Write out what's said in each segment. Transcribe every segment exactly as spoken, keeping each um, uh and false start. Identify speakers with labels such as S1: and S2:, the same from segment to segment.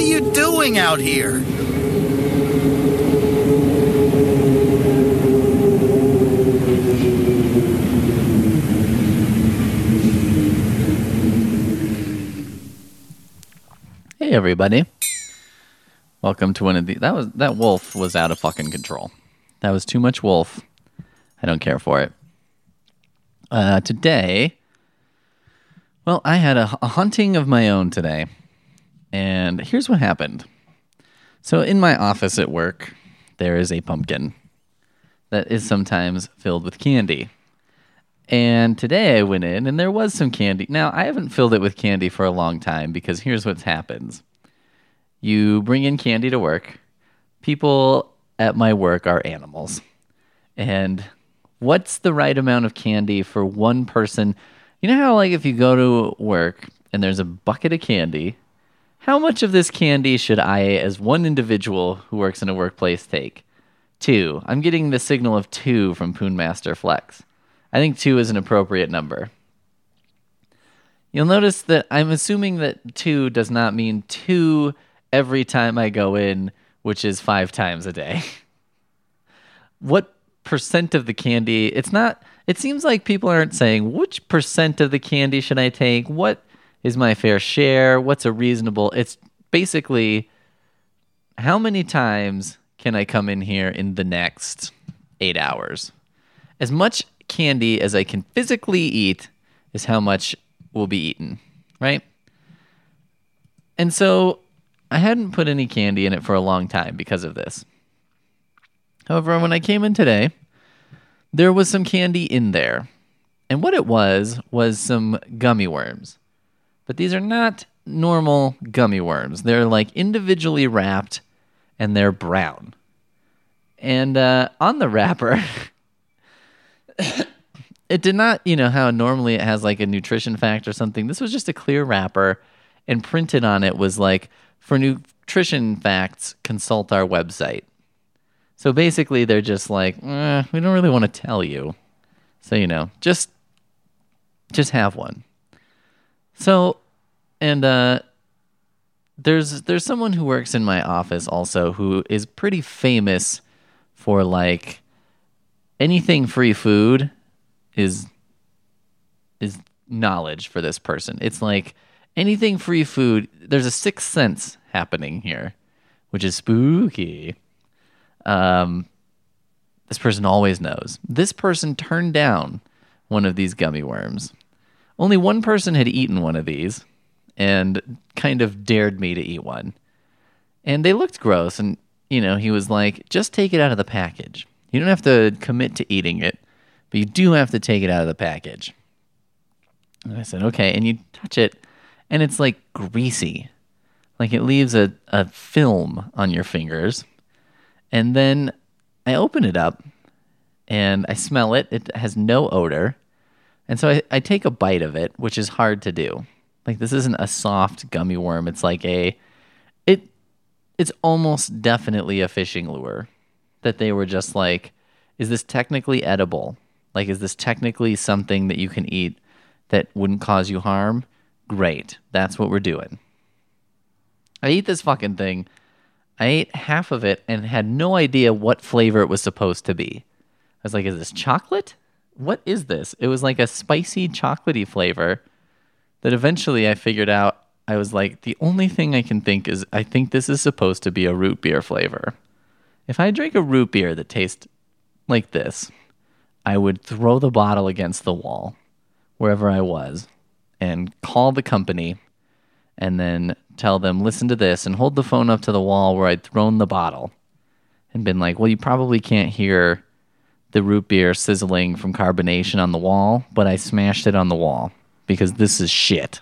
S1: are you doing out here?
S2: Hey everybody. Welcome to one of the that was that wolf was out of fucking control. That was too much wolf. I don't care for it. Uh, today, well, I had a, a hunting of my own today. And here's what happened. So in my office at work, there is a pumpkin that is sometimes filled with candy. And today I went in and there was some candy. Now, I haven't filled it with candy for a long time because here's what happens. You bring in candy to work. People at my work are animals. And what's the right amount of candy for one person? You know how, like, if you go to work and there's a bucket of candy, how much of this candy should I, as one individual who works in a workplace, take? Two. I'm getting the signal of two from Poonmaster Flex. I think two is an appropriate number. You'll notice that I'm assuming that two does not mean two every time I go in, which is five times a day. What percent of the candy? It's not, it seems like people aren't saying, which percent of the candy should I take? What is my fair share? What's a reasonable? It's basically, how many times can I come in here in the next eight hours? As much candy as I can physically eat is how much will be eaten, right? And so I hadn't put any candy in it for a long time because of this. However, when I came in today, there was some candy in there. And what it was, was some gummy worms. But these are not normal gummy worms. They're like individually wrapped and they're brown. And uh, on the wrapper... It did not, you know, how normally it has like a nutrition fact or something. This was just a clear wrapper, and printed on it was like, for nutrition facts, consult our website. So basically they're just like, eh, we don't really want to tell you. So, you know, just, just have one. So, and uh, there's, there's someone who works in my office also who is pretty famous for like, anything free food is is knowledge for this person. It's like anything free food, there's a sixth sense happening here, which is spooky. Um, this person always knows. This person turned down one of these gummy worms. Only one person had eaten one of these and kind of dared me to eat one. And they looked gross, and, you know, he was like, just take it out of the package. You don't have to commit to eating it, but you do have to take it out of the package. And I said, okay. And you touch it, and it's like greasy. Like it leaves a, a film on your fingers. And then I open it up, and I smell it. It has no odor. And so I, I take a bite of it, which is hard to do. Like, this isn't a soft gummy worm. It's like a... it. It's almost definitely a fishing lure. That they were just like, is this technically edible? Like, is this technically something that you can eat that wouldn't cause you harm? Great. That's what we're doing. I eat this fucking thing. I ate half of it and had no idea what flavor it was supposed to be. I was like, is this chocolate? What is this? It was like a spicy chocolatey flavor that eventually I figured out. I was like, the only thing I can think is I think this is supposed to be a root beer flavor. If I drank a root beer that tastes like this, I would throw the bottle against the wall wherever I was and call the company and then tell them, listen to this, and hold the phone up to the wall where I'd thrown the bottle and been like, well, you probably can't hear the root beer sizzling from carbonation on the wall, but I smashed it on the wall because this is shit.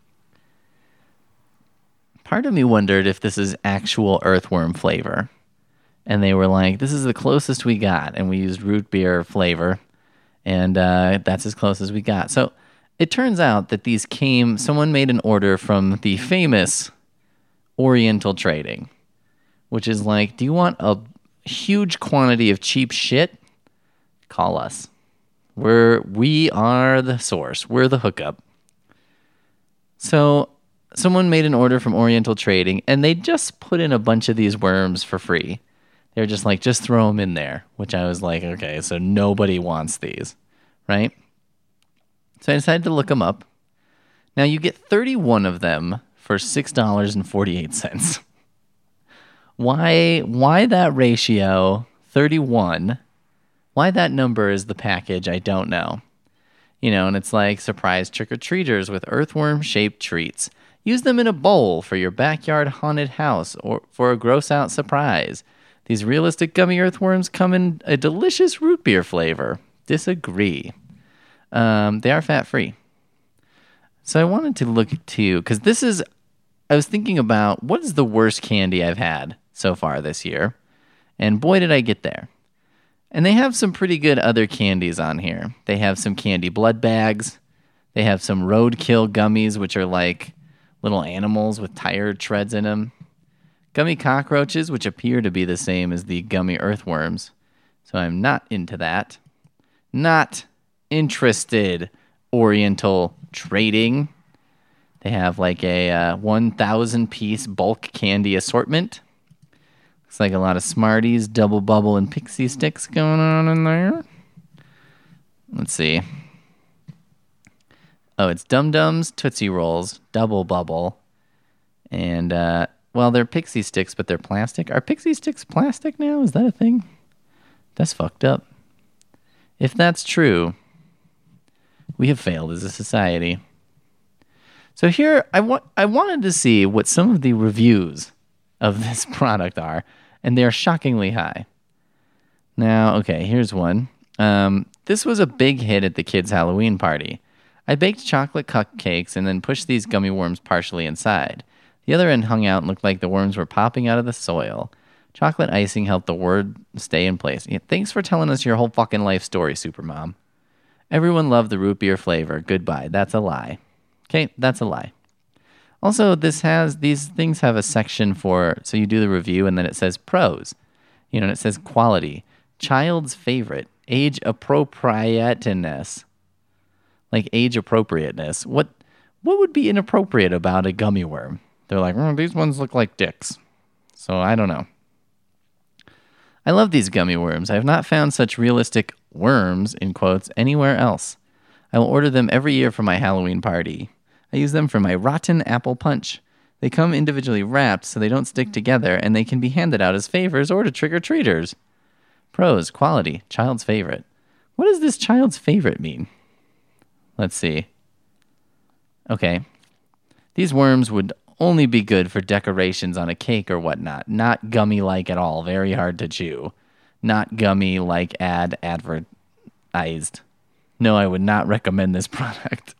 S2: Part of me wondered if this is actual earthworm flavor. And they were like, this is the closest we got. And we used root beer flavor. And uh, that's as close as we got. So it turns out that these came, someone made an order from the famous Oriental Trading, which is like, do you want a huge quantity of cheap shit? Call us. We're, we are the source. We're the hookup. So someone made an order from Oriental Trading, and they just put in a bunch of these worms for free. They were just like, just throw them in there, which I was like, okay, so nobody wants these, right? So I decided to look them up. Now you get thirty-one of them for six dollars and forty-eight cents. Why, why that ratio, thirty-one? Why that number is the package, I don't know. You know, and it's like surprise trick-or-treaters with earthworm-shaped treats. Use them in a bowl for your backyard haunted house or for a gross-out surprise. These realistic gummy earthworms come in a delicious root beer flavor. Disagree. Um, they are fat-free. So I wanted to look to, because this is, I was thinking about what is the worst candy I've had so far this year. And boy, did I get there. And they have some pretty good other candies on here. They have some candy blood bags. They have some roadkill gummies, which are like little animals with tire treads in them. Gummy cockroaches, which appear to be the same as the gummy earthworms. So I'm not into that. Not interested. Oriental Trading. They have like a uh, one thousand piece bulk candy assortment. Looks like a lot of Smarties, Double Bubble, and Pixie Sticks going on in there. Let's see. Oh, it's Dum Dums, Tootsie Rolls, Double Bubble, and, uh, well, they're Pixie Sticks, but they're plastic. Are Pixie Sticks plastic now? Is that a thing? That's fucked up. If that's true, we have failed as a society. So here, I, wa- I wanted to see what some of the reviews of this product are, and they are shockingly high. Now, okay, here's one. Um, this was a big hit at the kids' Halloween party. I baked chocolate cupcakes and then pushed these gummy worms partially inside. The other end hung out and looked like the worms were popping out of the soil. Chocolate icing helped the word stay in place. Yeah, thanks for telling us your whole fucking life story, Supermom. Everyone loved the root beer flavor. Goodbye. That's a lie. Okay, that's a lie. Also, this has these things have a section for, so you do the review and then it says pros. You know, and it says quality, child's favorite, age appropriateness. Like age appropriateness. What what would be inappropriate about a gummy worm? They're like, oh, these ones look like dicks. So I don't know. I love these gummy worms. I have not found such realistic worms, in quotes, anywhere else. I will order them every year for my Halloween party. I use them for my rotten apple punch. They come individually wrapped so they don't stick together, and they can be handed out as favors or to trick-or-treaters. Pros, quality, child's favorite. What does this child's favorite mean? Let's see. Okay. These worms would only be good for decorations on a cake or whatnot. Not gummy-like at all. Very hard to chew. Not gummy-like ad advertised. No, I would not recommend this product.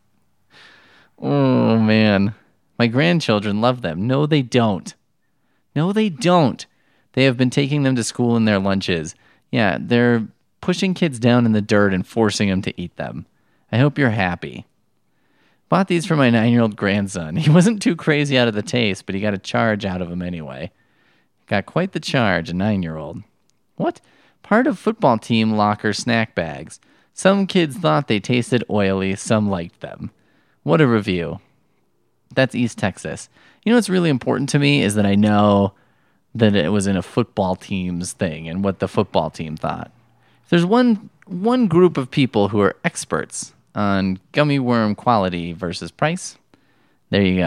S2: Oh, man. My grandchildren love them. No, they don't. No, they don't. They have been taking them to school in their lunches. Yeah, they're pushing kids down in the dirt and forcing them to eat them. I hope you're happy. Bought these for my nine-year-old grandson. He wasn't too crazy out of the taste, but he got a charge out of them anyway. Got quite the charge, a nine-year-old. What? Part of football team locker snack bags. Some kids thought they tasted oily, some liked them. What a review. That's East Texas. You know what's really important to me is that I know that it was in a football team's thing and what the football team thought. If there's one one group of people who are experts on gummy worm quality versus price, there you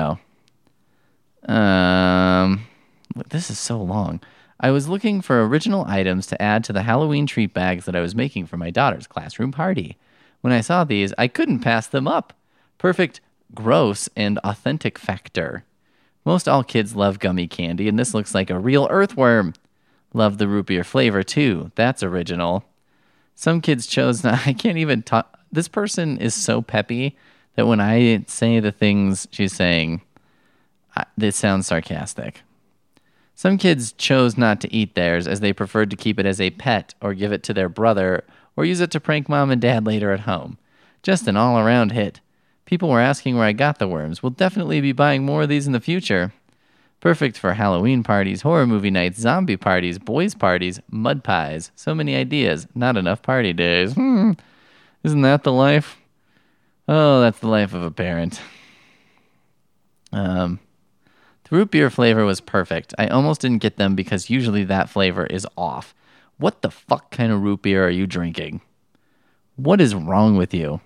S2: go. Um, this is so long. I was looking for original items to add to the Halloween treat bags that I was making for my daughter's classroom party. When I saw these, I couldn't pass them up. Perfect gross and authentic factor. Most all kids love gummy candy, and this looks like a real earthworm. Love the root beer flavor, too. That's original. Some kids chose not... I can't even talk... This person is so peppy that when I say the things she's saying, I, it sounds sarcastic. Some kids chose not to eat theirs as they preferred to keep it as a pet or give it to their brother or use it to prank mom and dad later at home. Just an all-around hit. People were asking where I got the worms. We'll definitely be buying more of these in the future. Perfect for Halloween parties, horror movie nights, zombie parties, boys parties, mud pies. So many ideas, not enough party days. Hmm. Isn't that the life? Oh, that's the life of a parent. Um, the root beer flavor was perfect. I almost didn't get them because usually that flavor is off. What the fuck kind of root beer are you drinking? What is wrong with you?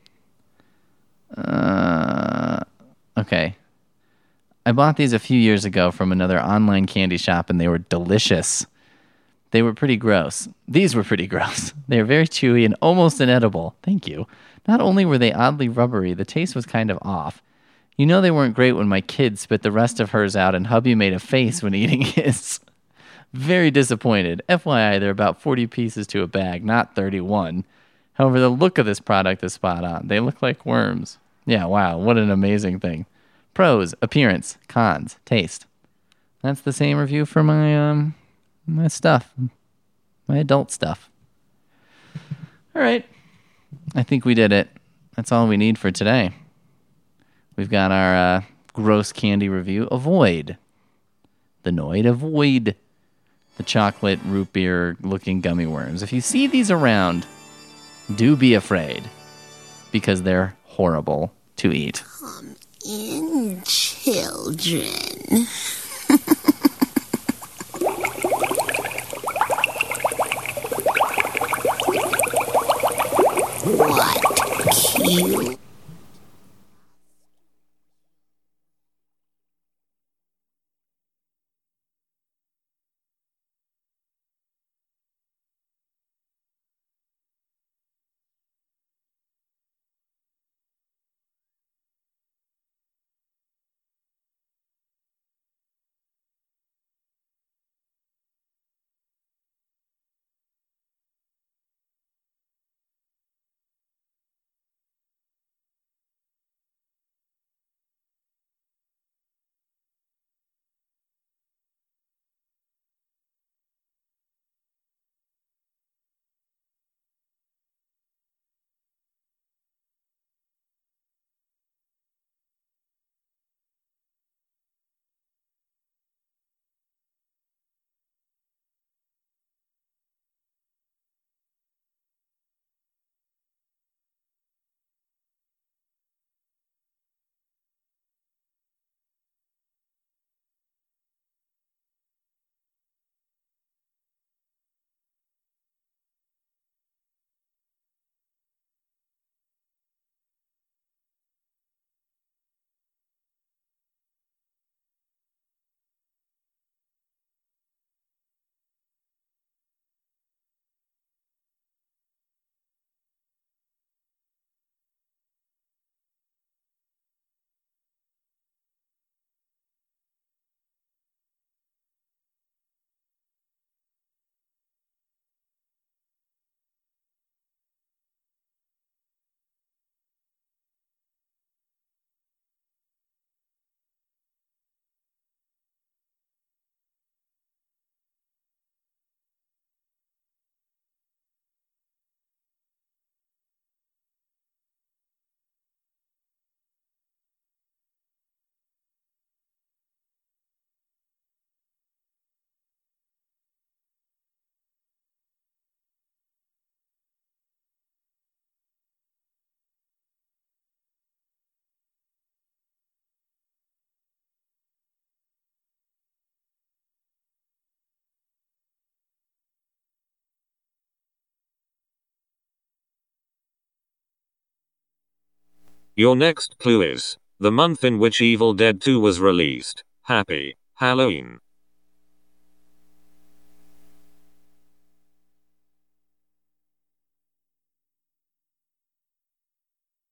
S2: Uh, okay. I bought these a few years ago from another online candy shop and they were delicious. They were pretty gross. These were pretty gross. They were very chewy and almost inedible. Thank you. Not only were they oddly rubbery, the taste was kind of off. You know they weren't great when my kid spit the rest of hers out and hubby made a face when eating his. Very disappointed. F Y I, they're about forty pieces to a bag, not thirty-one. However, the look of this product is spot on. They look like worms. Yeah, wow, what an amazing thing. Pros, appearance, cons, taste. That's the same review for my um my stuff. My adult stuff. All right. I think we did it. That's all we need for today. We've got our uh, gross candy review. Avoid. The Noid. Avoid the chocolate root beer looking gummy worms. If you see these around, do be afraid because they're horrible to eat.
S1: Come in, children. What cute.
S3: Your next clue is the month in which Evil Dead two was released. Happy Halloween.